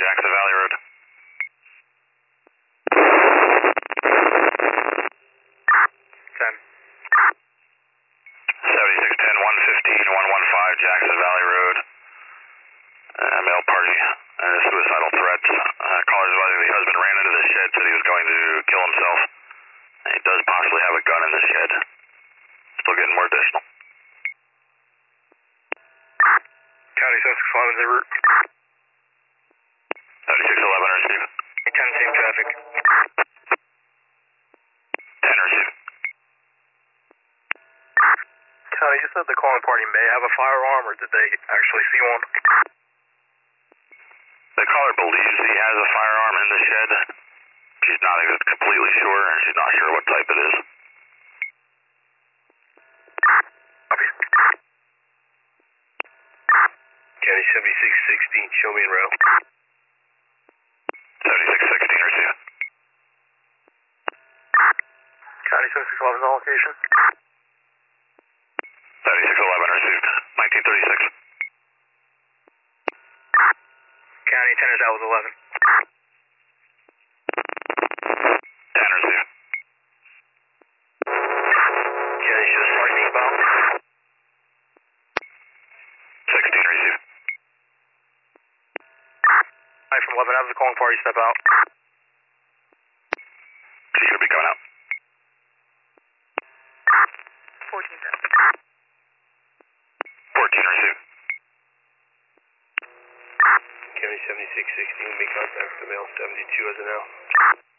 Jackson Valley Road. 10. 7610 115 115 Jackson Valley Road. Male party, suicidal threats. Callers advising the husband ran into the shed, said he was going to kill himself. He does possibly have a gun in the shed. Still getting more additional. County 7611 en route. 7611 receive. 10 same traffic. 10 receive. County, you said the calling party may have a firearm, or did they actually see one? The caller believes he has a firearm in the shed. She's not even completely sure, and she's not sure what type it is. Copy. County 7616, show me in route. 7616 receive. County 7611 on location. 7611 received. 1936. County 10 is out with 11. 10 received. County shows parking about. 16 received. Hi from 11, have the calling party step out. She should be coming out. 14 10. 14 received. County 7616, make contact with the male 72 as of now.